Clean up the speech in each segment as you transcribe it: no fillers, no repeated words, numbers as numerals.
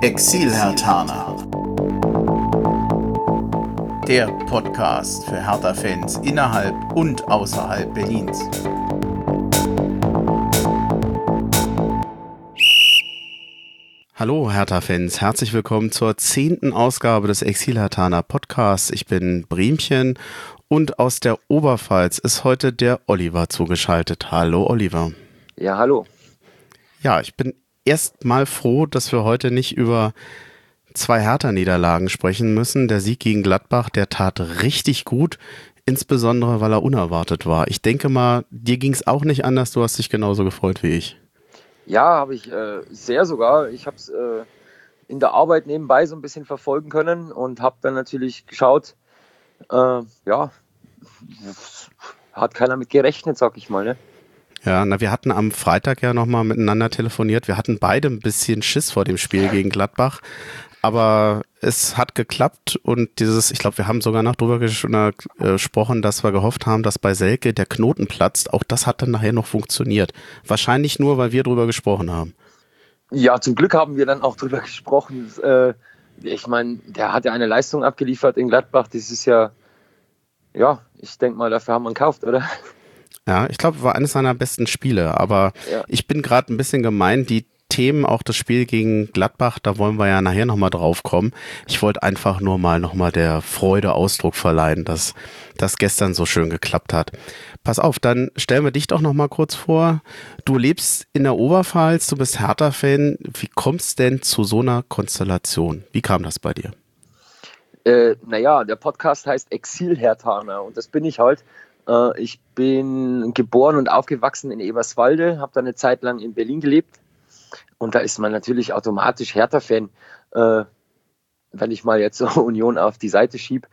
Exil-Herthaner. Der Podcast für Hertha-Fans innerhalb und außerhalb Berlins. Hallo Hertha-Fans, herzlich willkommen zur 10. Ausgabe des Exil-Herthaner Podcasts. Ich bin Bremchen und aus der Oberpfalz ist heute der Oliver zugeschaltet. Hallo Oliver. Ja, hallo. Ja, ich bin erstmal froh, dass wir heute nicht über 2 Hertha-Niederlagen sprechen müssen. Der Sieg gegen Gladbach, der tat richtig gut, insbesondere weil er unerwartet war. Ich denke mal, dir ging es auch nicht anders, du hast dich genauso gefreut wie ich. Ja, habe ich sehr sogar. Ich habe es in der Arbeit nebenbei so ein bisschen verfolgen können und habe dann natürlich geschaut, ja, hat keiner mit gerechnet, sag ich mal, ne? Ja, wir hatten am Freitag ja nochmal miteinander telefoniert. Wir hatten beide ein bisschen Schiss vor dem Spiel gegen Gladbach, aber es hat geklappt und ich glaube, wir haben sogar noch drüber gesprochen, dass wir gehofft haben, dass bei Selke der Knoten platzt. Auch das hat dann nachher noch funktioniert. Wahrscheinlich nur, weil wir drüber gesprochen haben. Ja, zum Glück haben wir dann auch drüber gesprochen. Ich meine, der hat ja eine Leistung abgeliefert in Gladbach. Das ist ja, ich denke mal, dafür haben wir ihn gekauft, oder? Ja, ich glaube, war eines seiner besten Spiele, aber ja. Ich bin gerade ein bisschen gemein, die Themen, auch das Spiel gegen Gladbach, da wollen wir ja nachher nochmal drauf kommen. Ich wollte einfach nur nochmal der Freude Ausdruck verleihen, dass das gestern so schön geklappt hat. Pass auf, dann stellen wir dich doch nochmal kurz vor. Du lebst in der Oberpfalz, du bist Hertha-Fan. Wie kommst du denn zu so einer Konstellation? Wie kam das bei dir? Der Podcast heißt Exil-Herthaner und das bin ich halt. Ich bin geboren und aufgewachsen in Eberswalde, habe da eine Zeit lang in Berlin gelebt und da ist man natürlich automatisch Hertha-Fan, wenn ich mal jetzt so Union auf die Seite schiebe.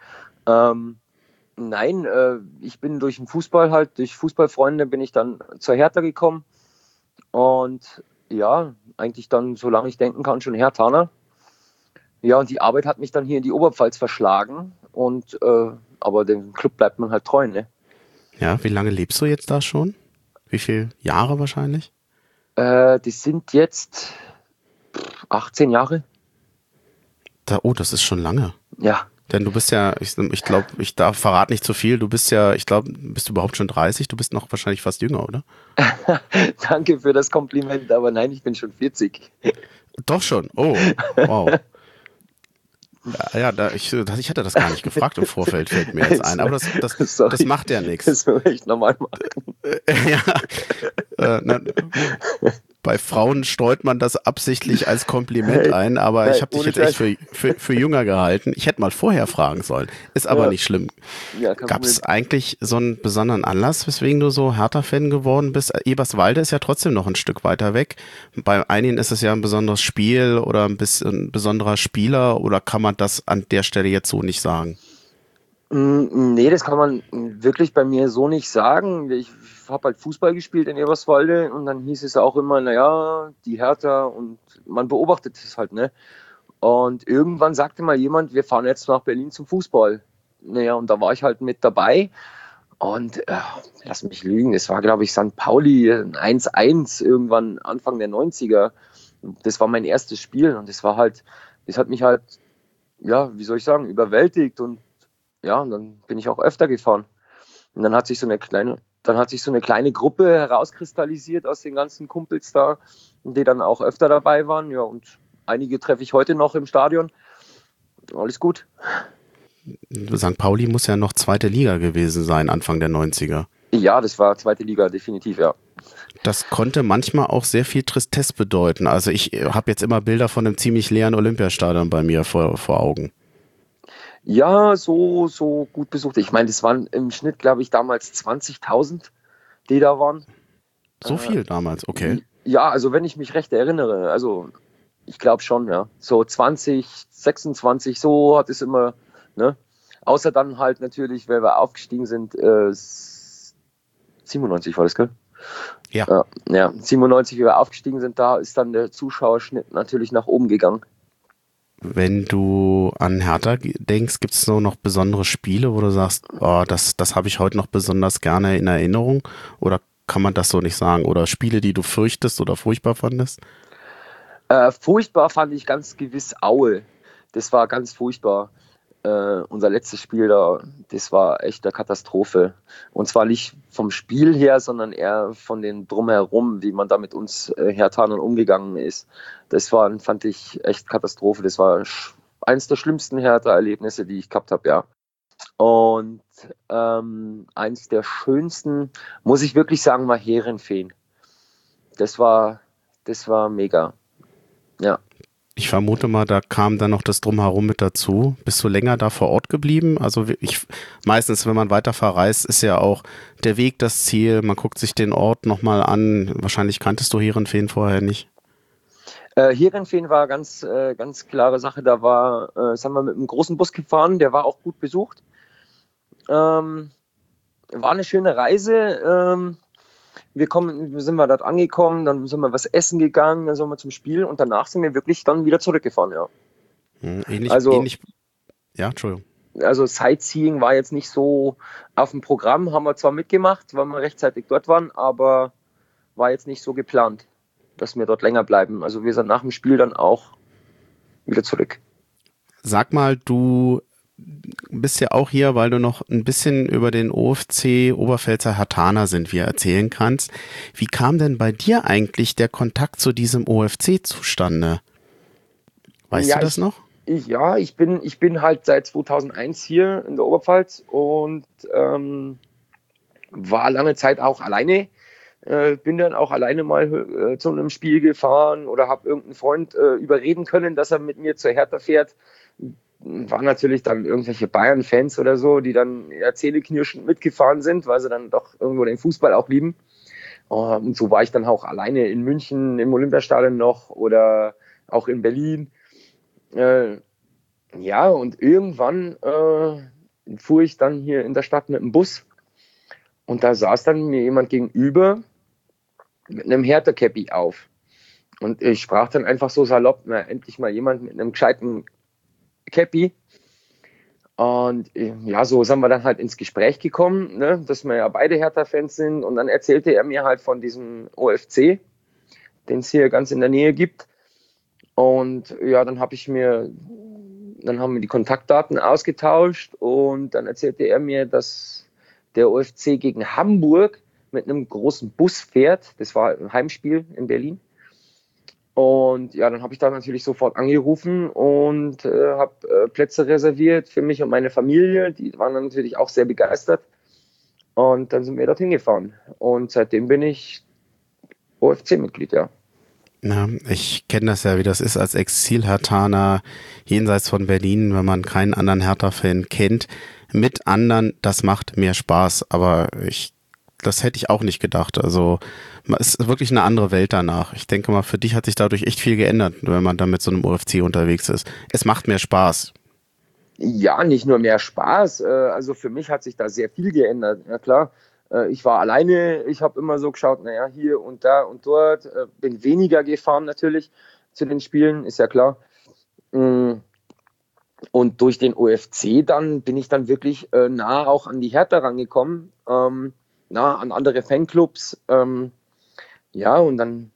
Ich bin durch den Fußball durch Fußballfreunde bin ich dann zur Hertha gekommen und ja, eigentlich dann, solange ich denken kann, schon Herthaner. Ja, und die Arbeit hat mich dann hier in die Oberpfalz verschlagen aber dem Club bleibt man halt treu, ne? Ja, wie lange lebst du jetzt da schon? Wie viele Jahre wahrscheinlich? Das sind jetzt 18 Jahre. Das ist schon lange. Ja. Denn du bist ja, ich glaube, ich darf verrate nicht zu viel, du bist ja, ich glaube, bist du überhaupt schon 30? Du bist noch wahrscheinlich fast jünger, oder? Danke für das Kompliment, aber nein, ich bin schon 40. Doch schon, oh, wow. Ja, ich hatte das gar nicht gefragt im Vorfeld, fällt mir jetzt ein, aber das macht ja nichts. Das soll ich normal machen. Bei Frauen streut man das absichtlich als Kompliment ein, aber ich habe dich jetzt echt für jünger gehalten. Ich hätte mal vorher fragen sollen, ist aber nicht schlimm. Ja, gab es eigentlich so einen besonderen Anlass, weswegen du so Hertha-Fan geworden bist? Eberswalde ist ja trotzdem noch ein Stück weiter weg. Bei einigen ist es ja ein besonderes Spiel oder ein besonderer Spieler oder kann man das an der Stelle jetzt so nicht sagen? Nee, das kann man wirklich bei mir so nicht sagen. Ich habe halt Fußball gespielt in Eberswalde und dann hieß es auch immer, die Hertha und man beobachtet es halt, ne? Und irgendwann sagte mal jemand, wir fahren jetzt nach Berlin zum Fußball. Naja, und da war ich halt mit dabei und lass mich lügen, es war, glaube ich, St. Pauli 1-1 irgendwann Anfang der 90er. Das war mein erstes Spiel und das hat mich halt, wie soll ich sagen, überwältigt und und dann bin ich auch öfter gefahren. Und dann hat sich so eine kleine Gruppe herauskristallisiert aus den ganzen Kumpels da, die dann auch öfter dabei waren. Ja, und einige treffe ich heute noch im Stadion. Alles gut. St. Pauli muss ja noch 2. Liga gewesen sein, Anfang der 90er. Ja, das war 2. Liga, definitiv, ja. Das konnte manchmal auch sehr viel Tristesse bedeuten. Also ich habe jetzt immer Bilder von einem ziemlich leeren Olympiastadion bei mir vor Augen. Ja, so gut besucht. Ich meine, das waren im Schnitt, glaube ich, damals 20.000, die da waren. So viel damals, okay. Ja, also wenn ich mich recht erinnere, also ich glaube schon, ja. So 20, 26, so hat es immer, ne? Außer dann halt natürlich, weil wir aufgestiegen sind, 97 war das, gell? Ja. 97, wie wir aufgestiegen sind, da ist dann der Zuschauerschnitt natürlich nach oben gegangen. Wenn du an Hertha denkst, gibt es noch besondere Spiele, wo du sagst, das habe ich heute noch besonders gerne in Erinnerung? Oder kann man das so nicht sagen? Oder Spiele, die du fürchtest oder furchtbar fandest? Furchtbar fand ich ganz gewiss Aue. Das war ganz furchtbar. Unser letztes Spiel da, das war echt eine Katastrophe. Und zwar nicht vom Spiel her, sondern eher von den Drumherum, wie man da mit uns Herthanern umgegangen ist. Fand ich echt Katastrophe. Das war eines der schlimmsten Hertha-Erlebnisse, die ich gehabt habe, ja. Und eins der schönsten, muss ich wirklich sagen, war Heerenveen. Das war mega. Ja. Ich vermute mal, da kam dann noch das Drumherum mit dazu. Bist du länger da vor Ort geblieben? Also meistens, wenn man weiter verreist, ist ja auch der Weg das Ziel. Man guckt sich den Ort nochmal an. Wahrscheinlich kanntest du Heerenveen vorher nicht. Heerenveen war ganz klare Sache. Sind wir mit einem großen Bus gefahren, der war auch gut besucht. War eine schöne Reise. Sind wir dort angekommen, dann sind wir was essen gegangen, dann sind wir zum Spiel und danach sind wir wirklich dann wieder zurückgefahren, ja. Ähnlich. Ja, Entschuldigung. Also Sightseeing war jetzt nicht so auf dem Programm, haben wir zwar mitgemacht, weil wir rechtzeitig dort waren, aber war jetzt nicht so geplant, dass wir dort länger bleiben. Also wir sind nach dem Spiel dann auch wieder zurück. Sag mal, du bist ja auch hier, weil du noch ein bisschen über den OFC Oberpfälzer Herthaner sind, wie du erzählen kannst. Wie kam denn bei dir eigentlich der Kontakt zu diesem OFC zustande? Weißt du das noch? Ich bin halt seit 2001 hier in der Oberpfalz und war lange Zeit auch alleine. Bin dann auch alleine mal zu einem Spiel gefahren oder habe irgendeinen Freund überreden können, dass er mit mir zur Hertha fährt. Waren natürlich dann irgendwelche Bayern-Fans oder so, die dann eher zähneknirschend mitgefahren sind, weil sie dann doch irgendwo den Fußball auch lieben. Und so war ich dann auch alleine in München im Olympiastadion noch oder auch in Berlin. Ja, und irgendwann fuhr ich dann hier in der Stadt mit dem Bus und da saß dann mir jemand gegenüber mit einem Hertha-Käppi auf. Und ich sprach dann einfach so salopp, endlich mal jemand mit einem gescheiten Käppi. Und ja, so sind wir dann halt ins Gespräch gekommen, ne, dass wir ja beide Hertha-Fans sind. Und dann erzählte er mir halt von diesem OFC, den es hier ganz in der Nähe gibt. Und ja, dann haben wir die Kontaktdaten ausgetauscht und dann erzählte er mir, dass der OFC gegen Hamburg mit einem großen Bus fährt. Das war ein Heimspiel in Berlin. Und ja, dann habe ich da natürlich sofort angerufen und habe Plätze reserviert für mich und meine Familie. Die waren dann natürlich auch sehr begeistert. Und dann sind wir dorthin gefahren. Und seitdem bin ich OFC-Mitglied, ja. Ja, ich kenne das ja, wie das ist als Exil-Herthaner jenseits von Berlin, wenn man keinen anderen Hertha-Fan kennt. Mit anderen, das macht mehr Spaß, aber das hätte ich auch nicht gedacht. Also es ist wirklich eine andere Welt danach. Ich denke mal, für dich hat sich dadurch echt viel geändert, wenn man dann mit so einem OFC unterwegs ist. Es macht mehr Spaß. Ja, nicht nur mehr Spaß. Also für mich hat sich da sehr viel geändert. Ja klar, ich war alleine. Ich habe immer so geschaut, naja, hier und da und dort. Bin weniger gefahren natürlich zu den Spielen, ist ja klar. Und durch den OFC dann bin ich dann wirklich nah auch an die Hertha rangekommen. Nah an andere Fanclubs. Ja, und dann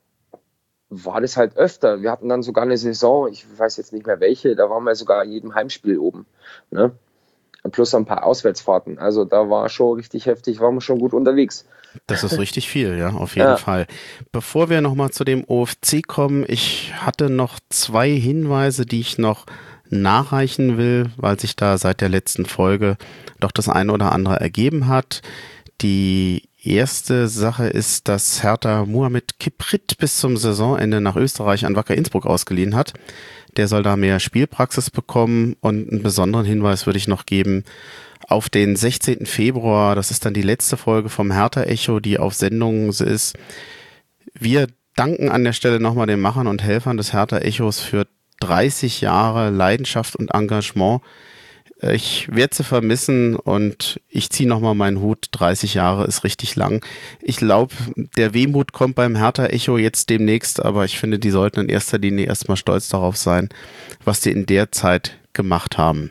war das halt öfter. Wir hatten dann sogar eine Saison, ich weiß jetzt nicht mehr welche, da waren wir sogar in jedem Heimspiel oben. Ne? Plus ein paar Auswärtsfahrten. Also da war schon richtig heftig, waren wir schon gut unterwegs. Das ist richtig viel, ja, auf jeden Fall. Bevor wir nochmal zu dem OFC kommen, ich hatte noch 2 Hinweise, die ich noch nachreichen will, weil sich da seit der letzten Folge doch das eine oder andere ergeben hat. Die erste Sache ist, dass Hertha Muhammed Kiprit bis zum Saisonende nach Österreich an Wacker Innsbruck ausgeliehen hat. Der soll da mehr Spielpraxis bekommen und einen besonderen Hinweis würde ich noch geben auf den 16. Februar. Das ist dann die letzte Folge vom Hertha-Echo, die auf Sendung ist. Wir danken an der Stelle nochmal den Machern und Helfern des Hertha-Echos für 30 Jahre Leidenschaft und Engagement. Ich werde sie vermissen und ich ziehe nochmal meinen Hut. 30 Jahre ist richtig lang. Ich glaube, der Wehmut kommt beim Hertha-Echo jetzt demnächst, aber ich finde, die sollten in erster Linie erstmal stolz darauf sein, was die in der Zeit gemacht haben.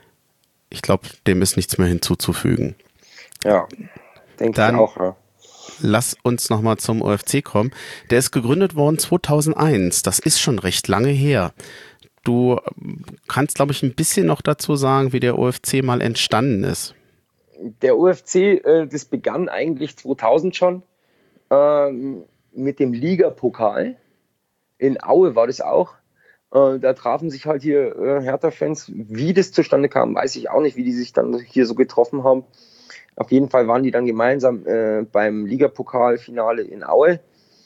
Ich glaube, dem ist nichts mehr hinzuzufügen. Ja, denke ich auch. Ja. lass uns nochmal zum OFC kommen. Der ist gegründet worden 2001. Das ist schon recht lange her. Du kannst, glaube ich, ein bisschen noch dazu sagen, wie der OFC mal entstanden ist. Der OFC, das begann eigentlich 2000 schon mit dem Ligapokal. In Aue war das auch. Da trafen sich halt hier Hertha-Fans. Wie das zustande kam, weiß ich auch nicht, wie die sich dann hier so getroffen haben. Auf jeden Fall waren die dann gemeinsam beim Ligapokalfinale in Aue.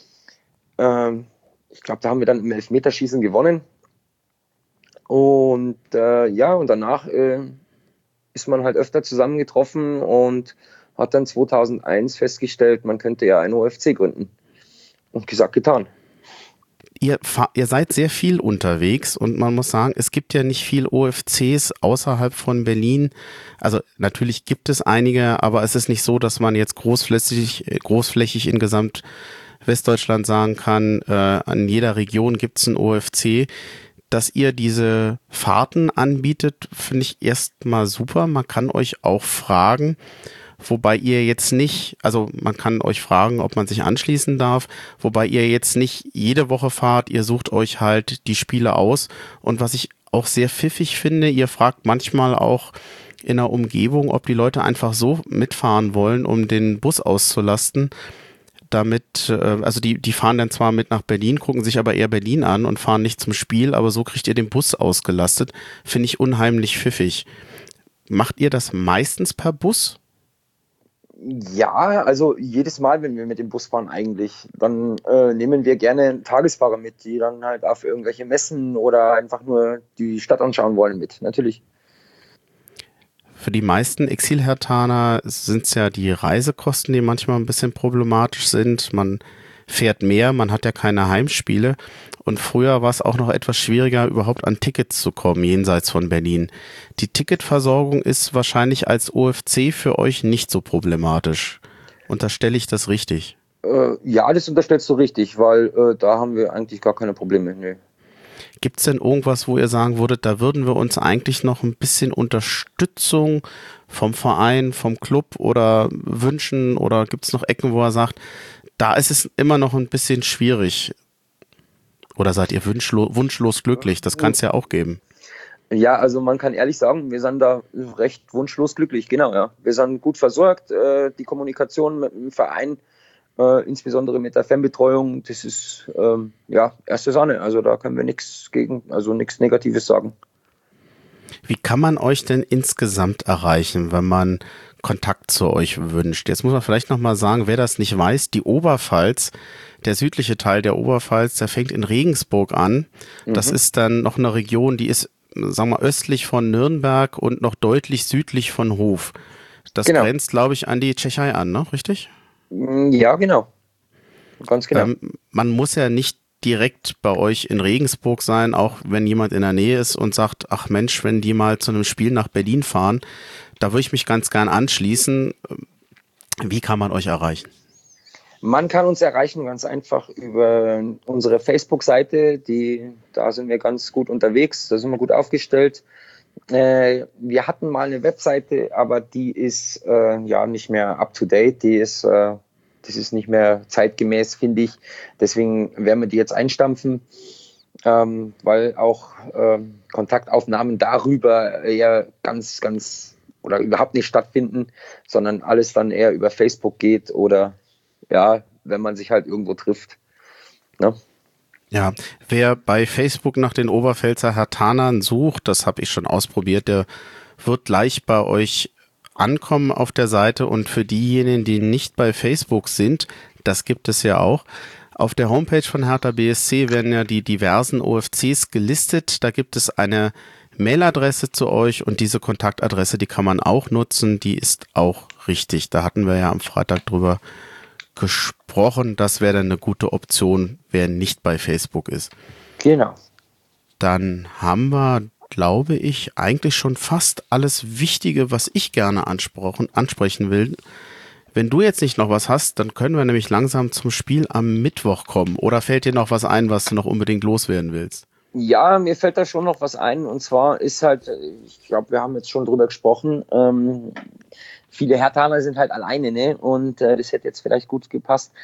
Ich glaube, da haben wir dann im Elfmeterschießen gewonnen. Und und danach ist man halt öfter zusammengetroffen und hat dann 2001 festgestellt, man könnte ja einen OFC gründen. Und gesagt, getan. Ihr seid sehr viel unterwegs und man muss sagen, es gibt ja nicht viel OFCs außerhalb von Berlin. Also natürlich gibt es einige, aber es ist nicht so, dass man jetzt großflächig in gesamt Westdeutschland sagen kann, an jeder Region gibt es einen OFC. Dass ihr diese Fahrten anbietet, finde ich erstmal super. Man kann euch auch fragen, wobei ihr jetzt nicht, also man kann euch fragen, ob man sich anschließen darf, wobei ihr jetzt nicht jede Woche fahrt, ihr sucht euch halt die Spiele aus. Und was ich auch sehr pfiffig finde, ihr fragt manchmal auch in der Umgebung, ob die Leute einfach so mitfahren wollen, um den Bus auszulasten. Also die fahren dann zwar mit nach Berlin, gucken sich aber eher Berlin an und fahren nicht zum Spiel, aber so kriegt ihr den Bus ausgelastet. Finde ich unheimlich pfiffig. Macht ihr das meistens per Bus? Ja, also jedes Mal, wenn wir mit dem Bus fahren eigentlich, dann nehmen wir gerne Tagesfahrer mit, die dann halt auf irgendwelche Messen oder einfach nur die Stadt anschauen wollen mit, natürlich. Für die meisten Exil-Herthaner sind es ja die Reisekosten, die manchmal ein bisschen problematisch sind. Man fährt mehr, man hat ja keine Heimspiele. Und früher war es auch noch etwas schwieriger, überhaupt an Tickets zu kommen, jenseits von Berlin. Die Ticketversorgung ist wahrscheinlich als OFC für euch nicht so problematisch. Unterstelle ich das richtig? Ja, das unterstellst du richtig, weil da haben wir eigentlich gar keine Probleme. Nee. Gibt es denn irgendwas, wo ihr sagen würdet, da würden wir uns eigentlich noch ein bisschen Unterstützung vom Verein, vom Club oder wünschen? Oder gibt es noch Ecken, wo er sagt, da ist es immer noch ein bisschen schwierig? Oder seid ihr wunschlos glücklich? Das kann es ja auch geben. Ja, also man kann ehrlich sagen, wir sind da recht wunschlos glücklich, genau, ja. Wir sind gut versorgt, die Kommunikation mit dem Verein, insbesondere mit der Fanbetreuung, das ist erste Sahne. Also da können wir nichts Negatives sagen. Wie kann man euch denn insgesamt erreichen, wenn man Kontakt zu euch wünscht? Jetzt muss man vielleicht nochmal sagen, wer das nicht weiß, die Oberpfalz, der südliche Teil der Oberpfalz, der fängt in Regensburg an. Das ist dann noch eine Region, die ist, sagen wir, östlich von Nürnberg und noch deutlich südlich von Hof. Das grenzt, glaube ich, an die Tschechei an, ne? Richtig? Ja, genau. Ganz genau. Man muss ja nicht direkt bei euch in Regensburg sein, auch wenn jemand in der Nähe ist und sagt, ach Mensch, wenn die mal zu einem Spiel nach Berlin fahren, da würde ich mich ganz gern anschließen. Wie kann man euch erreichen? Man kann uns erreichen ganz einfach über unsere Facebook-Seite, da sind wir ganz gut unterwegs, da sind wir gut aufgestellt. Wir hatten mal eine Webseite, aber die ist nicht mehr up to date, das ist nicht mehr zeitgemäß, finde ich. Deswegen werden wir die jetzt einstampfen, weil auch Kontaktaufnahmen darüber eher ganz, ganz oder überhaupt nicht stattfinden, sondern alles dann eher über Facebook geht oder ja, wenn man sich halt irgendwo trifft. Ne? Ja, wer bei Facebook nach den Oberpfälzer Herthanern sucht, das habe ich schon ausprobiert, der wird gleich bei euch ankommen auf der Seite. Und für diejenigen, die nicht bei Facebook sind, das gibt es ja auch, auf der Homepage von Hertha BSC werden ja die diversen OFCs gelistet. Da gibt es eine Mailadresse zu euch und diese Kontaktadresse, die kann man auch nutzen, die ist auch richtig. Da hatten wir ja am Freitag drüber gesprochen, das wäre dann eine gute Option, wer nicht bei Facebook ist. Genau. Dann haben wir, glaube ich, eigentlich schon fast alles Wichtige, was ich gerne ansprechen will. Wenn du jetzt nicht noch was hast, dann können wir nämlich langsam zum Spiel am Mittwoch kommen. Oder fällt dir noch was ein, was du noch unbedingt loswerden willst? Ja, mir fällt da schon noch was ein. Und zwar ist halt, ich glaube, wir haben jetzt schon drüber gesprochen, viele Herthaner sind halt alleine, ne? Und das hätte jetzt vielleicht gut gepasst.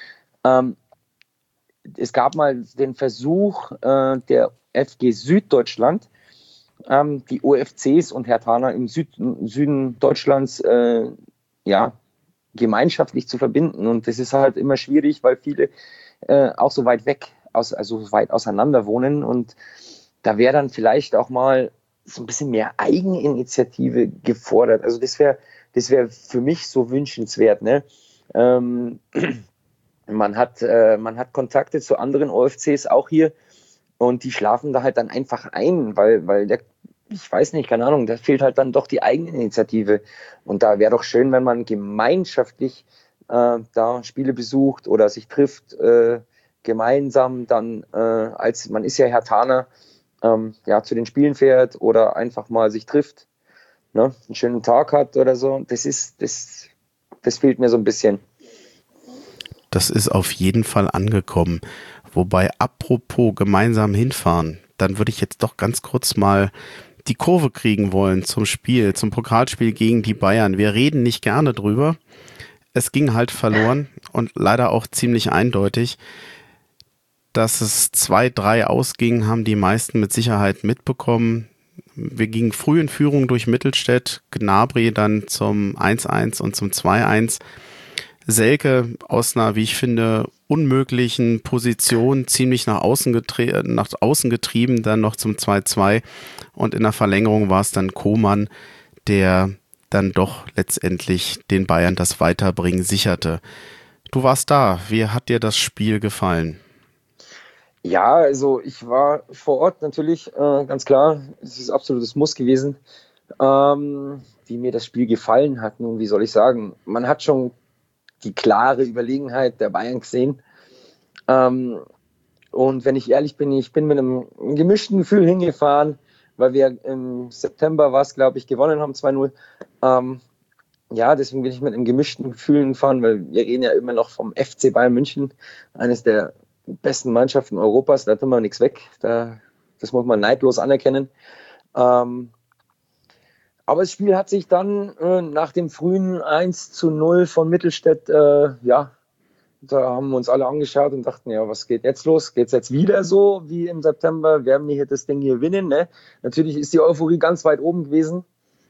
Es gab mal den Versuch der FG Süddeutschland, die OFCs und Herthaner im Süden Deutschlands ja, gemeinschaftlich zu verbinden. Und das ist halt immer schwierig, weil viele auch so weit weg, also weit auseinander wohnen. Und da wäre dann vielleicht auch mal so ein bisschen mehr Eigeninitiative gefordert. Also das wär für mich so wünschenswert. Ne? Man hat Kontakte zu anderen OFCs auch hier und die schlafen da halt dann einfach ein, weil ich weiß nicht, keine Ahnung, da fehlt halt dann doch die Eigeninitiative. Und da wäre doch schön, wenn man gemeinschaftlich da Spiele besucht oder sich trifft, gemeinsam dann, als man ist ja Herthaner, ja, zu den Spielen fährt oder einfach mal sich trifft, ne, einen schönen Tag hat oder so. Das fehlt mir so ein bisschen. Das ist auf jeden Fall angekommen. Wobei, apropos gemeinsam hinfahren, dann würde ich jetzt doch ganz kurz mal die Kurve kriegen wollen zum Spiel, zum Pokalspiel gegen die Bayern. Wir reden nicht gerne drüber. Es ging halt verloren und leider auch ziemlich eindeutig. Dass es 2-3 ausging, haben die meisten mit Sicherheit mitbekommen. Wir gingen früh in Führung durch Mittelstädt, Gnabry dann zum 1-1 und zum 2-1. Selke aus einer, wie ich finde, unmöglichen Position ziemlich nach außen getrieben, dann noch zum 2-2 und in der Verlängerung war es dann Koman, der dann doch letztendlich den Bayern das Weiterbringen sicherte. Du warst da, wie hat dir das Spiel gefallen? Ja, also ich war vor Ort natürlich, ganz klar, es ist absolutes Muss gewesen. Wie mir das Spiel gefallen hat, nun, wie soll ich sagen, man hat schon die klare Überlegenheit der Bayern gesehen. Und wenn ich ehrlich bin, ich bin mit einem gemischten Gefühl hingefahren, weil wir im September war es, glaube ich, gewonnen haben, 2-0. Ja, deswegen bin ich mit einem gemischten Gefühl hingefahren, weil wir reden ja immer noch vom FC Bayern München, eines der besten Mannschaften Europas, da tun wir nichts weg. Das muss man neidlos anerkennen. Aber das Spiel hat sich dann nach dem frühen 1-0 von Mittelstädt, ja, da haben wir uns alle angeschaut und dachten, ja, was geht jetzt los? Geht es jetzt wieder so wie im September? Werden wir hier das Ding hier gewinnen? Ne? Natürlich ist die Euphorie ganz weit oben gewesen.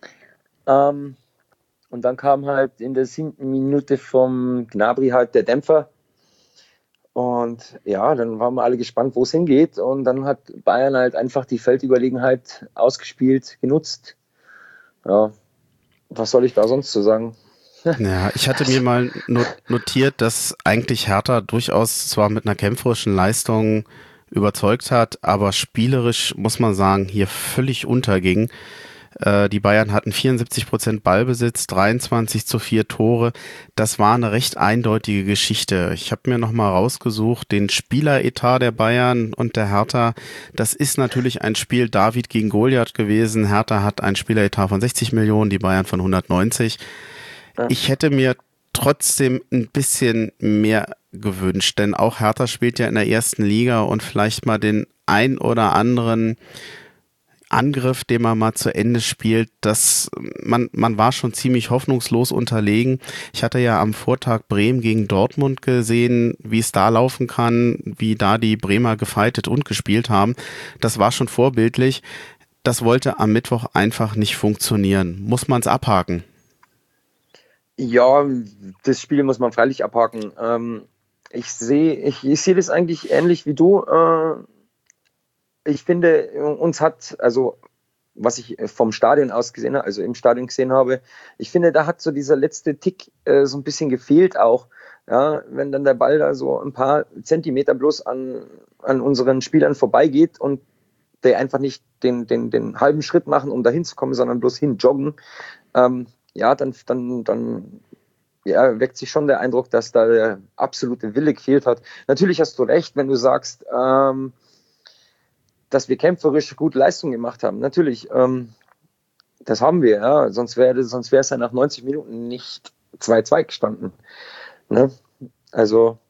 Und dann kam halt in der 7. Minute vom Gnabry halt der Dämpfer. Und ja, dann waren wir alle gespannt, wo es hingeht. Und dann hat Bayern halt einfach die Feldüberlegenheit ausgespielt, genutzt. Ja, was soll ich da sonst zu sagen? Ja, ich hatte mir mal notiert, dass eigentlich Hertha durchaus zwar mit einer kämpferischen Leistung überzeugt hat, aber spielerisch, muss man sagen, hier völlig unterging. Die Bayern hatten 74% Ballbesitz, 23:4 Tore. Das war eine recht eindeutige Geschichte. Ich habe mir nochmal rausgesucht, den Spieleretat der Bayern und der Hertha. Das ist natürlich ein Spiel David gegen Goliath gewesen. Hertha hat ein Spieleretat von 60 Millionen, die Bayern von 190. Ich hätte mir trotzdem ein bisschen mehr gewünscht, denn auch Hertha spielt ja in der ersten Liga und vielleicht mal den ein oder anderen Angriff, den man mal zu Ende spielt, man war schon ziemlich hoffnungslos unterlegen. Ich hatte ja am Vortag Bremen gegen Dortmund gesehen, wie es da laufen kann, wie da die Bremer gefightet und gespielt haben. Das war schon vorbildlich. Das wollte am Mittwoch einfach nicht funktionieren. Muss man es abhaken? Ja, das Spiel muss man freilich abhaken. Ich sehe das eigentlich ähnlich wie du. Ich finde, also was ich vom Stadion aus gesehen habe, also im Stadion gesehen habe, ich finde, da hat so dieser letzte Tick so ein bisschen gefehlt auch. Ja, wenn dann der Ball da so ein paar Zentimeter bloß an unseren Spielern vorbeigeht und der einfach nicht den halben Schritt machen, um da hinzukommen, sondern bloß hinjoggen, ja, dann ja, weckt sich schon der Eindruck, dass da der absolute Wille gefehlt hat. Natürlich hast du recht, wenn du sagst, dass wir kämpferisch gute Leistung gemacht haben. Natürlich, das haben wir, ja. Sonst wäre es ja nach 90 Minuten nicht 2-2 gestanden. Ne? Also,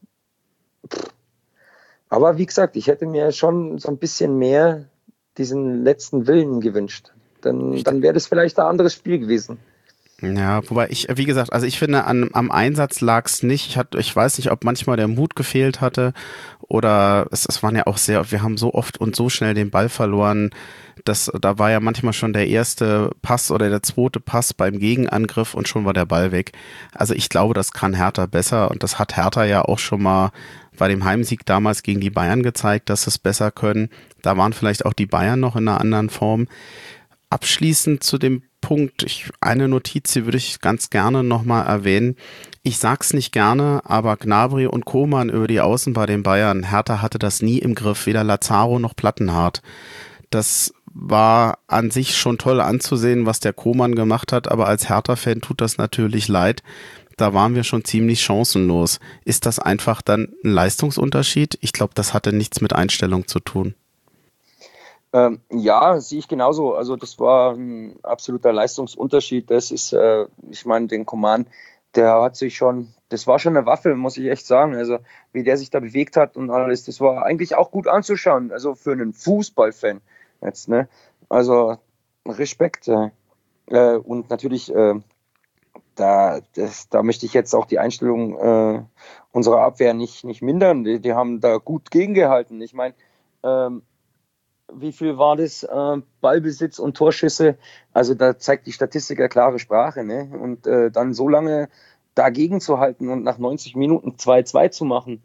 aber wie gesagt, ich hätte mir schon so ein bisschen mehr diesen letzten Willen gewünscht. Dann wäre das vielleicht ein anderes Spiel gewesen. Ja, wobei wie gesagt, also ich finde, am Einsatz lag es nicht. Ich weiß nicht, ob manchmal der Mut gefehlt hatte oder es waren ja auch wir haben so oft und so schnell den Ball verloren, da war ja manchmal schon der erste Pass oder der zweite Pass beim Gegenangriff und schon war der Ball weg. Also ich glaube, das kann Hertha besser und das hat Hertha ja auch schon mal bei dem Heimsieg damals gegen die Bayern gezeigt, dass sie es besser können. Da waren vielleicht auch die Bayern noch in einer anderen Form. Abschließend zu dem Punkt, eine Notiz, die würde ich ganz gerne nochmal erwähnen. Ich sag's nicht gerne, aber Gnabry und Koman über die Außen bei den Bayern, Hertha hatte das nie im Griff, weder Lazaro noch Plattenhardt. Das war an sich schon toll anzusehen, was der Koman gemacht hat, aber als Hertha-Fan tut das natürlich leid. Da waren wir schon ziemlich chancenlos. Ist das einfach dann ein Leistungsunterschied? Ich glaube, das hatte nichts mit Einstellung zu tun. Ja, sehe ich genauso. Also das war ein absoluter Leistungsunterschied. Das ist, ich meine, den Coman, der hat sich schon, das war schon eine Waffe, muss ich echt sagen. Also wie der sich da bewegt hat und alles, das war eigentlich auch gut anzuschauen. Also für einen Fußballfan jetzt, ne? Also Respekt. Und natürlich, da möchte ich jetzt auch die Einstellung unserer Abwehr nicht mindern. Die haben da gut gegengehalten. Ich meine, wie viel war das? Ballbesitz und Torschüsse. Also da zeigt die Statistik ja klare Sprache. Ne? Und dann so lange dagegen zu halten und nach 90 Minuten 2-2 zu machen.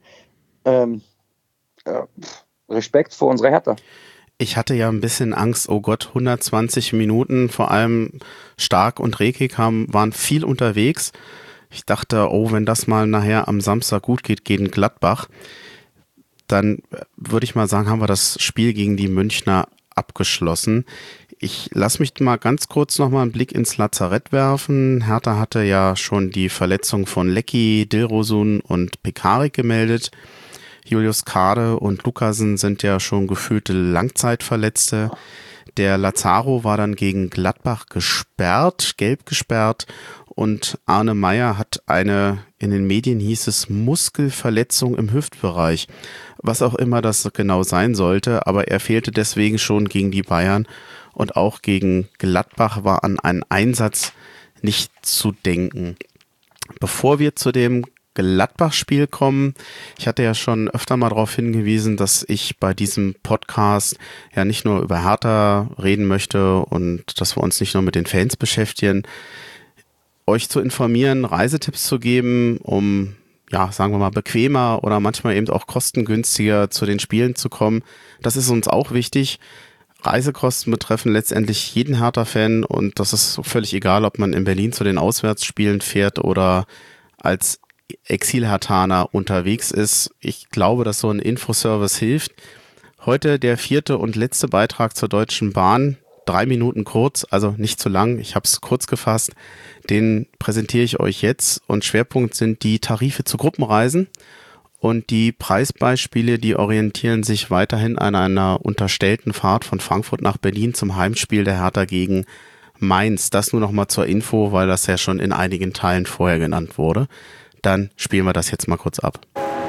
Respekt vor unserer Hertha. Ich hatte ja ein bisschen Angst, oh Gott, 120 Minuten, vor allem Stark und Rekik waren viel unterwegs. Ich dachte, oh, wenn das mal nachher am Samstag gut geht gegen Gladbach, dann würde ich mal sagen, haben wir das Spiel gegen die Münchner abgeschlossen. Ich lasse mich mal ganz kurz nochmal einen Blick ins Lazarett werfen. Hertha hatte ja schon die Verletzung von Leckie, Dilrosun und Pekarik gemeldet. Julius Kade und Lukasen sind ja schon gefühlte Langzeitverletzte. Der Lazaro war dann gegen Gladbach gesperrt, gelb gesperrt. Und Arne Meyer hat eine, in den Medien hieß es, Muskelverletzung im Hüftbereich. Was auch immer das genau sein sollte, aber er fehlte deswegen schon gegen die Bayern. Und auch gegen Gladbach war an einen Einsatz nicht zu denken. Bevor wir zu dem Gladbach-Spiel kommen. Ich hatte ja schon öfter mal darauf hingewiesen, dass ich bei diesem Podcast ja nicht nur über Hertha reden möchte und dass wir uns nicht nur mit den Fans beschäftigen, euch zu informieren, Reisetipps zu geben, um, ja, sagen wir mal, bequemer oder manchmal eben auch kostengünstiger zu den Spielen zu kommen. Das ist uns auch wichtig. Reisekosten betreffen letztendlich jeden Hertha-Fan und das ist völlig egal, ob man in Berlin zu den Auswärtsspielen fährt oder als Exil-Hertaner unterwegs ist. Ich glaube, dass so ein Infoservice hilft. Heute der 4. und letzte Beitrag zur Deutschen Bahn. 3 Minuten kurz, also nicht zu lang. Ich habe es kurz gefasst. Den präsentiere ich euch jetzt und Schwerpunkt sind die Tarife zu Gruppenreisen. Und die Preisbeispiele, die orientieren sich weiterhin an einer unterstellten Fahrt von Frankfurt nach Berlin zum Heimspiel der Hertha gegen Mainz. Das nur noch mal zur Info, weil das ja schon in einigen Teilen vorher genannt wurde. Dann spielen wir das jetzt mal kurz ab.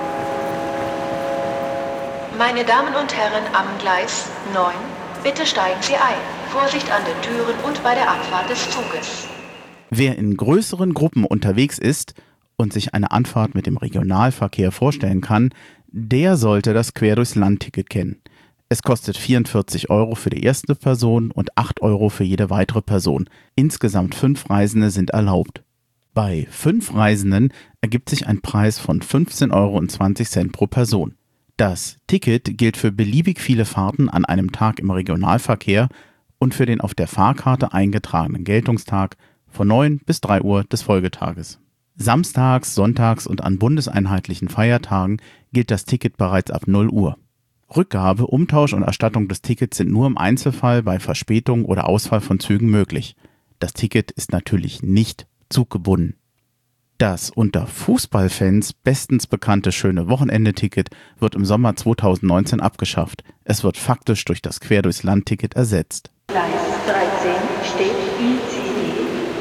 Meine Damen und Herren am Gleis 9, bitte steigen Sie ein. Vorsicht an den Türen und bei der Abfahrt des Zuges. Wer in größeren Gruppen unterwegs ist und sich eine Anfahrt mit dem Regionalverkehr vorstellen kann, der sollte das Quer durchs Land-Ticket kennen. Es kostet 44 € für die erste Person und 8 € für jede weitere Person. Insgesamt 5 Reisende sind erlaubt. Bei 5 Reisenden ergibt sich ein Preis von 15,20 € pro Person. Das Ticket gilt für beliebig viele Fahrten an einem Tag im Regionalverkehr und für den auf der Fahrkarte eingetragenen Geltungstag von 9 bis 3 Uhr des Folgetages. Samstags, sonntags und an bundeseinheitlichen Feiertagen gilt das Ticket bereits ab 0 Uhr. Rückgabe, Umtausch und Erstattung des Tickets sind nur im Einzelfall bei Verspätung oder Ausfall von Zügen möglich. Das Ticket ist natürlich nicht zuggebunden. Das unter Fußballfans bestens bekannte schöne Wochenende-Ticket wird im Sommer 2019 abgeschafft. Es wird faktisch durch das Quer durchs Land-Ticket ersetzt. Gleis 13 steht ICE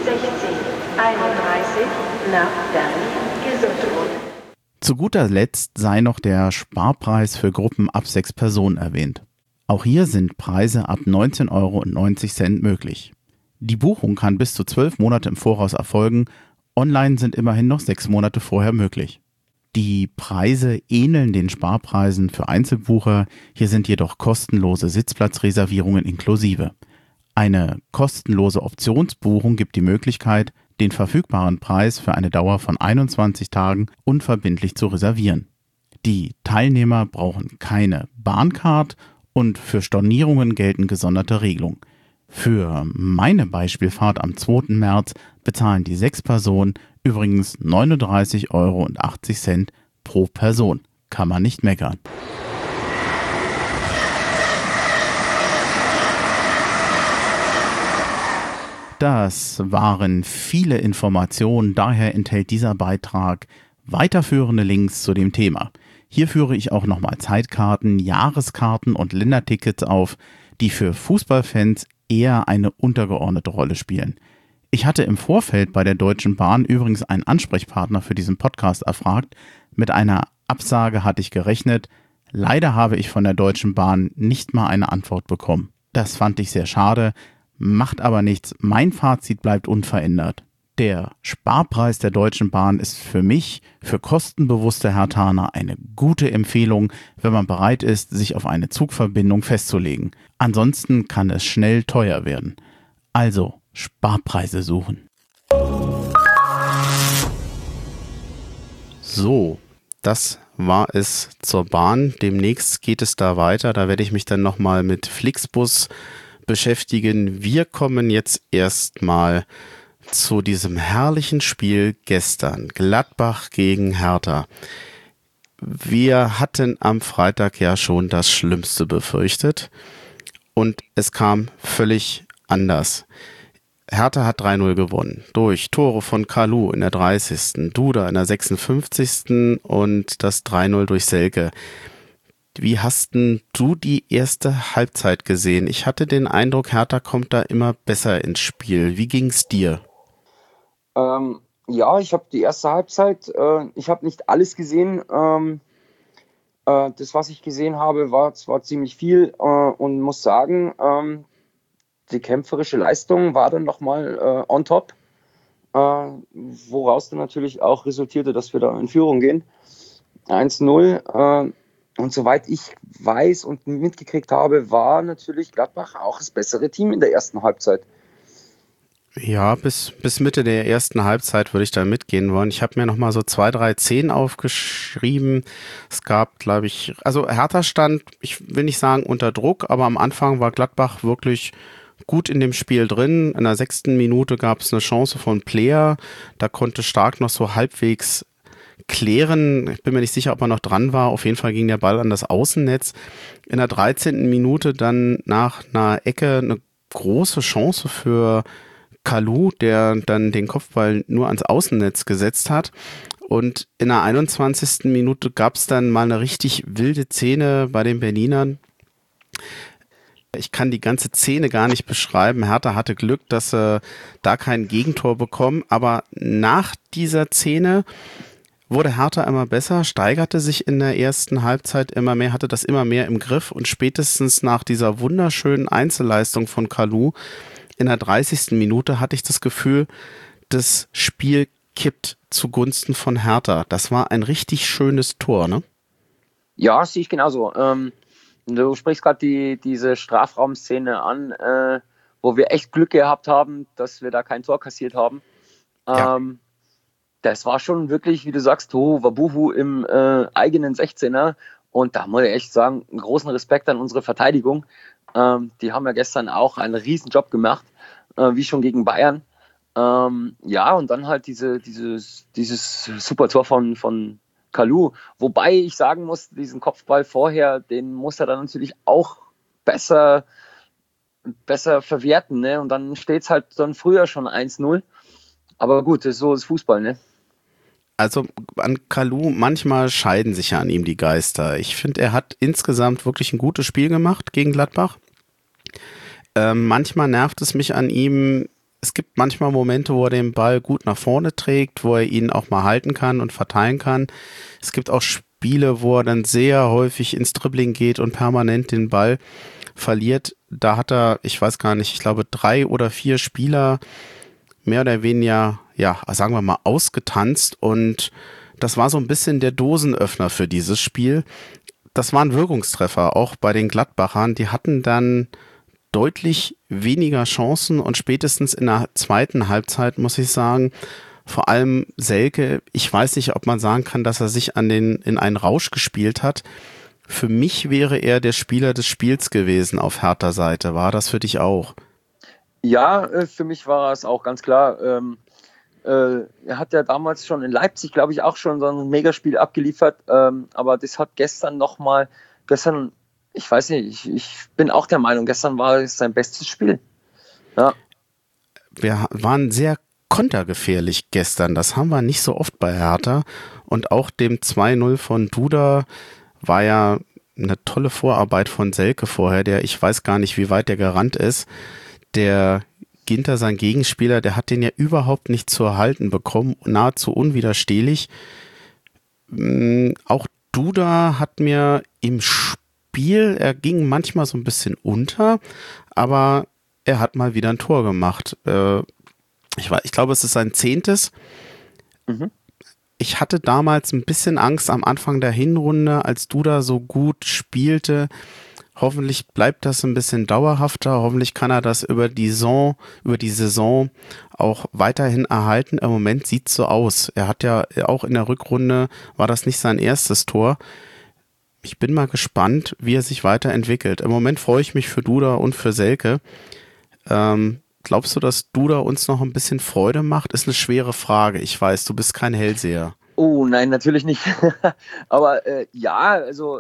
1631 nach Berlin-Gesundbrunn. Zu guter Letzt sei noch der Sparpreis für Gruppen ab 6 Personen erwähnt. Auch hier sind Preise ab 19,90 € möglich. Die Buchung kann bis zu 12 Monate im Voraus erfolgen. Online sind immerhin noch 6 Monate vorher möglich. Die Preise ähneln den Sparpreisen für Einzelbucher, hier sind jedoch kostenlose Sitzplatzreservierungen inklusive. Eine kostenlose Optionsbuchung gibt die Möglichkeit, den verfügbaren Preis für eine Dauer von 21 Tagen unverbindlich zu reservieren. Die Teilnehmer brauchen keine Bahncard und für Stornierungen gelten gesonderte Regelungen. Für meine Beispielfahrt am 2. März bezahlen die 6 Personen übrigens 39,80 € pro Person. Kann man nicht meckern. Das waren viele Informationen, daher enthält dieser Beitrag weiterführende Links zu dem Thema. Hier führe ich auch nochmal Zeitkarten, Jahreskarten und Ländertickets auf, die für Fußballfans eher eine untergeordnete Rolle spielen. Ich hatte im Vorfeld bei der Deutschen Bahn übrigens einen Ansprechpartner für diesen Podcast erfragt. Mit einer Absage hatte ich gerechnet. Leider habe ich von der Deutschen Bahn nicht mal eine Antwort bekommen. Das fand ich sehr schade, macht aber nichts. Mein Fazit bleibt unverändert. Der Sparpreis der Deutschen Bahn ist für mich, für kostenbewusste Herthaner, eine gute Empfehlung, wenn man bereit ist, sich auf eine Zugverbindung festzulegen. Ansonsten kann es schnell teuer werden. Also Sparpreise suchen. So, das war es zur Bahn. Demnächst geht es da weiter. Da werde ich mich dann nochmal mit Flixbus beschäftigen. Wir kommen jetzt erstmal zu diesem herrlichen Spiel gestern. Gladbach gegen Hertha. Wir hatten am Freitag ja schon das Schlimmste befürchtet und es kam völlig anders. Hertha hat 3-0 gewonnen durch Tore von Kalou in der 30., Duda in der 56. und das 3-0 durch Selke. Wie hast denn du die erste Halbzeit gesehen? Ich hatte den Eindruck, Hertha kommt da immer besser ins Spiel. Wie ging's dir? Ja, ich habe die erste Halbzeit, ich habe nicht alles gesehen. Das, was ich gesehen habe, war zwar ziemlich viel und muss sagen, die kämpferische Leistung war dann nochmal on top, woraus dann natürlich auch resultierte, dass wir da in Führung gehen. 1-0. Und soweit ich weiß und mitgekriegt habe, war natürlich Gladbach auch das bessere Team in der ersten Halbzeit. Ja, bis Mitte der ersten Halbzeit würde ich da mitgehen wollen. Ich habe mir nochmal so 2, 3 Szenen aufgeschrieben. Es gab, glaube ich, also Hertha stand, ich will nicht sagen unter Druck, aber am Anfang war Gladbach wirklich gut in dem Spiel drin. In der 6. Minute gab es eine Chance von Player. Da konnte Stark noch so halbwegs klären. Ich bin mir nicht sicher, ob er noch dran war. Auf jeden Fall ging der Ball an das Außennetz. In der 13. Minute dann nach einer Ecke eine große Chance für Kalou, der dann den Kopfball nur ans Außennetz gesetzt hat. Und in der 21. Minute gab es dann mal eine richtig wilde Szene bei den Berlinern. Ich kann die ganze Szene gar nicht beschreiben. Hertha hatte Glück, dass sie da kein Gegentor bekommen. Aber nach dieser Szene wurde Hertha immer besser, steigerte sich in der ersten Halbzeit immer mehr, hatte das immer mehr im Griff. Und spätestens nach dieser wunderschönen Einzelleistung von Kalou in der 30. Minute hatte ich das Gefühl, das Spiel kippt zugunsten von Hertha. Das war ein richtig schönes Tor, ne? Ja, sehe ich genauso. Du sprichst gerade diese Strafraumszene an, wo wir echt Glück gehabt haben, dass wir da kein Tor kassiert haben. Ja. Das war schon wirklich, wie du sagst, Tohuwabohu im eigenen 16er. Und da muss ich echt sagen, einen großen Respekt an unsere Verteidigung. Die haben ja gestern auch einen riesen Job gemacht, wie schon gegen Bayern. Ja, und dann halt dieses super Tor von Kalou. Wobei ich sagen muss, diesen Kopfball vorher, den muss er dann natürlich auch besser verwerten. Ne? Und dann steht es halt dann früher schon 1-0. Aber gut, so ist Fußball, ne? Also an Kalou, manchmal scheiden sich ja an ihm die Geister. Ich finde, er hat insgesamt wirklich ein gutes Spiel gemacht gegen Gladbach. Manchmal nervt es mich an ihm. Es gibt manchmal Momente, wo er den Ball gut nach vorne trägt, wo er ihn auch mal halten kann und verteilen kann. Es gibt auch Spiele, wo er dann sehr häufig ins Dribbling geht und permanent den Ball verliert, da hat er, ich weiß gar nicht, ich glaube 3 oder 4 Spieler mehr oder weniger, ja, sagen wir mal, ausgetanzt und das war so ein bisschen der Dosenöffner für dieses Spiel. Das waren Wirkungstreffer, auch bei den Gladbachern. Die hatten dann deutlich weniger Chancen und spätestens in der zweiten Halbzeit, muss ich sagen, vor allem Selke, ich weiß nicht, ob man sagen kann, dass er sich in einen Rausch gespielt hat. Für mich wäre er der Spieler des Spiels gewesen auf Hertha-Seite. War das für dich auch? Ja, für mich war es auch ganz klar. Er hat ja damals schon in Leipzig, glaube ich, auch schon so ein Megaspiel abgeliefert. Aber das hat gestern, ich weiß nicht, ich bin auch der Meinung, gestern war es sein bestes Spiel. Ja. Wir waren sehr kontergefährlich gestern. Das haben wir nicht so oft bei Hertha. Und auch dem 2-0 von Duda war ja eine tolle Vorarbeit von Selke vorher, ich weiß gar nicht, wie weit der gerannt ist. Der Ginter, sein Gegenspieler, der hat den ja überhaupt nicht zu erhalten bekommen, nahezu unwiderstehlich. Auch Duda hat mir im Spiel, er ging manchmal so ein bisschen unter, aber er hat mal wieder ein Tor gemacht. Ich glaube, es ist sein 10. Mhm. Ich hatte damals ein bisschen Angst am Anfang der Hinrunde, als Duda so gut spielte. Hoffentlich bleibt das ein bisschen dauerhafter. Hoffentlich kann er das über die Saison auch weiterhin erhalten. Im Moment sieht es so aus. Er hat ja auch in der Rückrunde, war das nicht sein erstes Tor. Ich bin mal gespannt, wie er sich weiterentwickelt. Im Moment freue ich mich für Duda und für Selke. Glaubst du, dass Duda uns noch ein bisschen Freude macht? Ist eine schwere Frage. Ich weiß, du bist kein Hellseher. Oh nein, natürlich nicht. Aber ja, also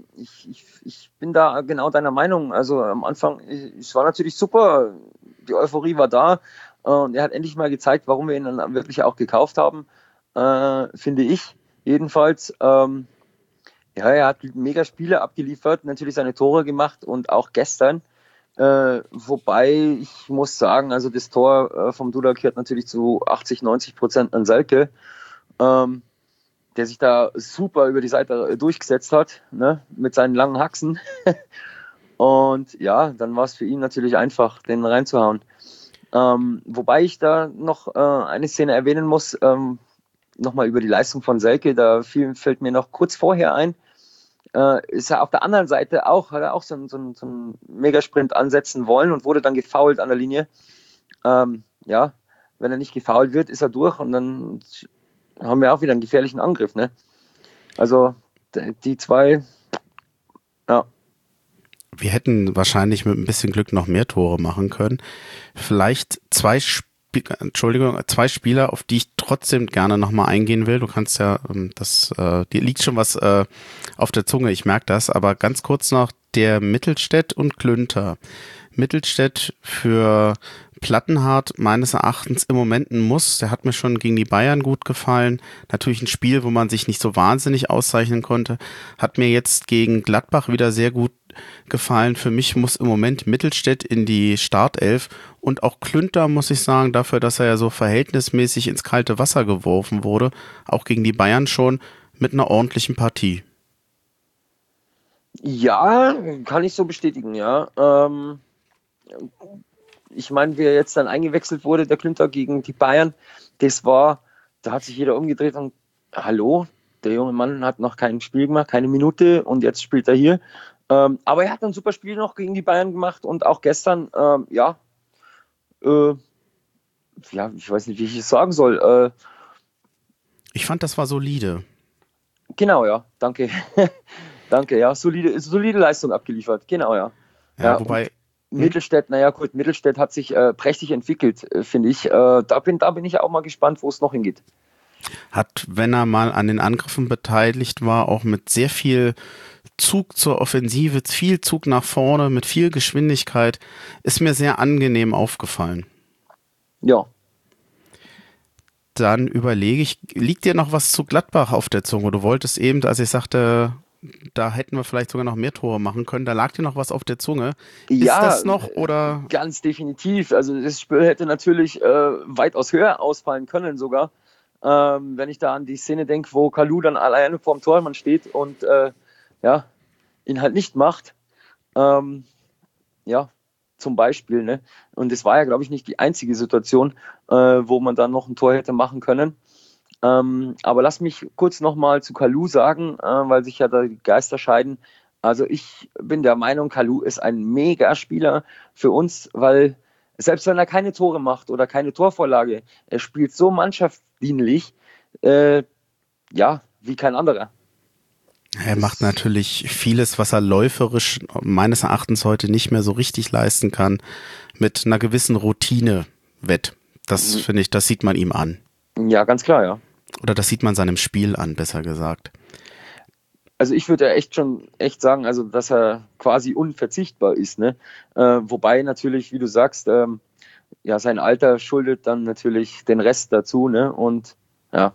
ich bin da genau deiner Meinung. Also am Anfang, es war natürlich super, die Euphorie war da und er hat endlich mal gezeigt, warum wir ihn dann wirklich auch gekauft haben, finde ich jedenfalls. Ja, er hat mega Spiele abgeliefert, natürlich seine Tore gemacht und auch gestern. Wobei ich muss sagen, also das Tor vom Duda gehört natürlich zu 80-90% an Selke. Der sich da super über die Seite durchgesetzt hat, ne, mit seinen langen Haxen. Und ja, dann war es für ihn natürlich einfach, den reinzuhauen. Wobei ich da noch eine Szene erwähnen muss, nochmal über die Leistung von Selke, fällt mir noch kurz vorher ein, ist er auf der anderen Seite hat er auch so einen Megasprint ansetzen wollen und wurde dann gefoult an der Linie. Ja, wenn er nicht gefoult wird, ist er durch und dann haben wir auch wieder einen gefährlichen Angriff, ne? Also die zwei, ja. Wir hätten wahrscheinlich mit ein bisschen Glück noch mehr Tore machen können. Vielleicht zwei Spieler, auf die ich trotzdem gerne nochmal eingehen will. Du kannst ja, dir liegt schon was auf der Zunge, ich merke das, aber ganz kurz noch der Mittelstädt und Klünter. Mittelstädt für Plattenhardt meines Erachtens im Moment ein Muss. Der hat mir schon gegen die Bayern gut gefallen. Natürlich ein Spiel, wo man sich nicht so wahnsinnig auszeichnen konnte. Hat mir jetzt gegen Gladbach wieder sehr gut gefallen. Für mich muss im Moment Mittelstädt in die Startelf und auch Klünter, muss ich sagen, dafür, dass er ja so verhältnismäßig ins kalte Wasser geworfen wurde, auch gegen die Bayern schon, mit einer ordentlichen Partie. Ja, kann ich so bestätigen, ja. Ich meine, wie er jetzt dann eingewechselt wurde, der Klünter gegen die Bayern, da hat sich jeder umgedreht und hallo, der junge Mann hat noch kein Spiel gemacht, keine Minute und jetzt spielt er hier. Aber er hat ein super Spiel noch gegen die Bayern gemacht und auch gestern, ich weiß nicht, wie ich es sagen soll. Ich fand, das war solide. Genau, ja, danke. Danke, ja, solide Leistung abgeliefert, genau, ja. Ja, wobei... Mittelstädt, naja gut, Mittelstädt hat sich prächtig entwickelt, finde ich. Da bin ich auch mal gespannt, wo es noch hingeht. Hat, wenn er mal an den Angriffen beteiligt war, auch mit sehr viel Zug zur Offensive, viel Zug nach vorne, mit viel Geschwindigkeit, ist mir sehr angenehm aufgefallen. Ja. Dann überlege ich, liegt dir noch was zu Gladbach auf der Zunge? Du wolltest eben, als ich sagte, da hätten wir vielleicht sogar noch mehr Tore machen können. Da lag dir noch was auf der Zunge. Ja, ist das noch oder? Ganz definitiv. Also das Spiel hätte natürlich weitaus höher ausfallen können sogar. Wenn ich da an die Szene denke, wo Kalou dann alleine vorm Tormann steht und ihn halt nicht macht. ja, zum Beispiel, ne? Und es war ja, glaube ich, nicht die einzige Situation, wo man dann noch ein Tor hätte machen können. Aber lass mich kurz nochmal zu Kalou sagen, weil sich ja da die Geister scheiden. Also ich bin der Meinung, Kalou ist ein Mega-Spieler für uns, weil selbst wenn er keine Tore macht oder keine Torvorlage, er spielt so mannschaftsdienlich, ja, wie kein anderer. Er macht natürlich vieles, was er läuferisch meines Erachtens heute nicht mehr so richtig leisten kann, mit einer gewissen Routine wett. Das finde ich, das sieht man ihm an. Ja, ganz klar, ja. Oder das sieht man seinem Spiel an, besser gesagt. Also ich würde ja echt sagen, also dass er quasi unverzichtbar ist, ne? Wobei natürlich, wie du sagst, ja, sein Alter schuldet dann natürlich den Rest dazu, ne? Und ja.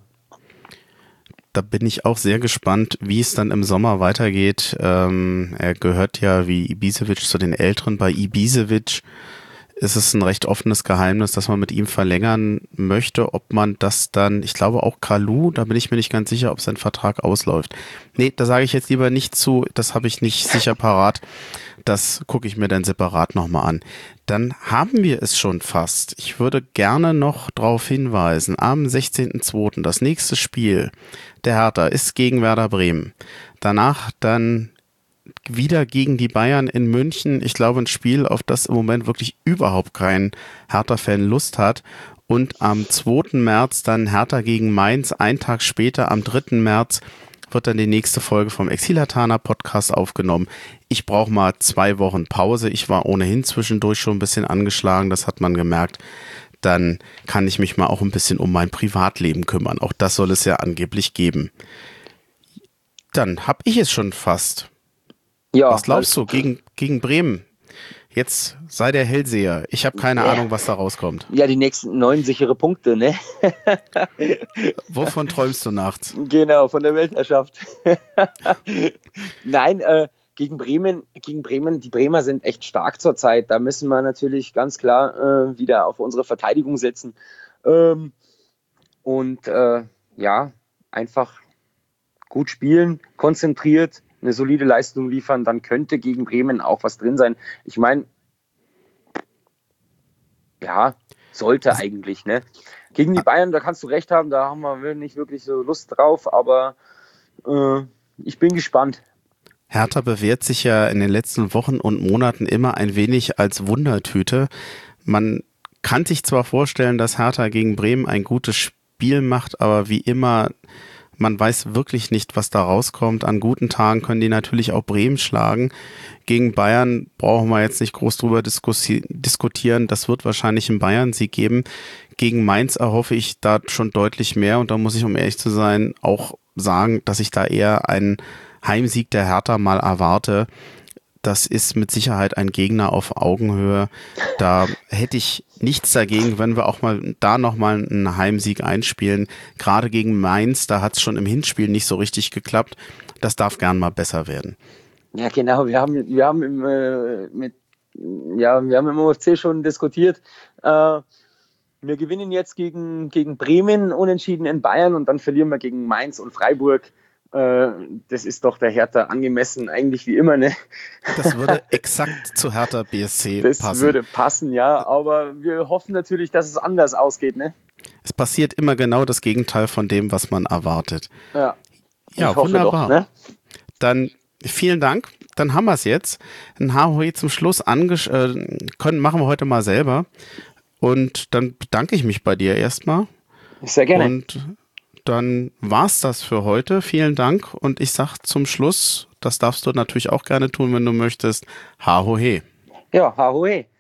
Da bin ich auch sehr gespannt, wie es dann im Sommer weitergeht. Er gehört ja wie Ibišević zu den Älteren. Bei Ibišević ist es ein recht offenes Geheimnis, dass man mit ihm verlängern möchte. Ob man das dann, ich glaube auch Kalou, da bin ich mir nicht ganz sicher, ob sein Vertrag ausläuft. Nee, da sage ich jetzt lieber nicht zu, das habe ich nicht sicher parat. Das gucke ich mir dann separat nochmal an. Dann haben wir es schon fast. Ich würde gerne noch darauf hinweisen, am 16.02. das nächste Spiel der Hertha ist gegen Werder Bremen. Danach dann wieder gegen die Bayern in München. Ich glaube, ein Spiel, auf das im Moment wirklich überhaupt kein Hertha-Fan Lust hat. Und am 2. März dann Hertha gegen Mainz. Einen Tag später, am 3. März, wird dann die nächste Folge vom Exil-Hatana Podcast aufgenommen. Ich brauche mal 2 Wochen Pause. Ich war ohnehin zwischendurch schon ein bisschen angeschlagen. Das hat man gemerkt. Dann kann ich mich mal auch ein bisschen um mein Privatleben kümmern. Auch das soll es ja angeblich geben. Dann habe ich es schon fast. Ja, was glaubst du gegen Bremen? Jetzt sei der Hellseher. Ich habe keine Ahnung, was da rauskommt. Ja, die nächsten 9 sichere Punkte, ne? Wovon träumst du nachts? Genau, von der Weltherrschaft. Nein, gegen Bremen, die Bremer sind echt stark zurzeit. Da müssen wir natürlich ganz klar wieder auf unsere Verteidigung setzen. Ja, einfach gut spielen, konzentriert, eine solide Leistung liefern, dann könnte gegen Bremen auch was drin sein. Ich meine, ja, sollte eigentlich, ne? Gegen die Bayern, da kannst du recht haben, da haben wir nicht wirklich so Lust drauf, aber ich bin gespannt. Hertha bewährt sich ja in den letzten Wochen und Monaten immer ein wenig als Wundertüte. Man kann sich zwar vorstellen, dass Hertha gegen Bremen ein gutes Spiel macht, aber wie immer, man weiß wirklich nicht, was da rauskommt. An guten Tagen können die natürlich auch Bremen schlagen. Gegen Bayern brauchen wir jetzt nicht groß drüber diskutieren. Das wird wahrscheinlich einen Bayern-Sieg geben. Gegen Mainz erhoffe ich da schon deutlich mehr. Und da muss ich, um ehrlich zu sein, auch sagen, dass ich da eher einen Heimsieg der Hertha mal erwarte. Das ist mit Sicherheit ein Gegner auf Augenhöhe. Da hätte ich nichts dagegen, wenn wir auch mal da nochmal einen Heimsieg einspielen. Gerade gegen Mainz, da hat es schon im Hinspiel nicht so richtig geklappt. Das darf gern mal besser werden. Ja, genau. Wir haben im OFC schon diskutiert. Wir gewinnen jetzt gegen Bremen, unentschieden in Bayern und dann verlieren wir gegen Mainz und Freiburg. Das ist doch der Hertha angemessen, eigentlich wie immer, ne? Das würde exakt zu Hertha BSC passen. Das würde passen, ja, aber wir hoffen natürlich, dass es anders ausgeht, ne? Es passiert immer genau das Gegenteil von dem, was man erwartet. Ja, wunderbar. Doch, ne? Dann vielen Dank. Dann haben wir es jetzt. Ein HOE zum Schluss machen wir heute mal selber. Und dann bedanke ich mich bei dir erstmal. Sehr gerne. Und dann war's das für heute. Vielen Dank. Und ich sag zum Schluss, das darfst du natürlich auch gerne tun, wenn du möchtest, HOE. Ja, HOE.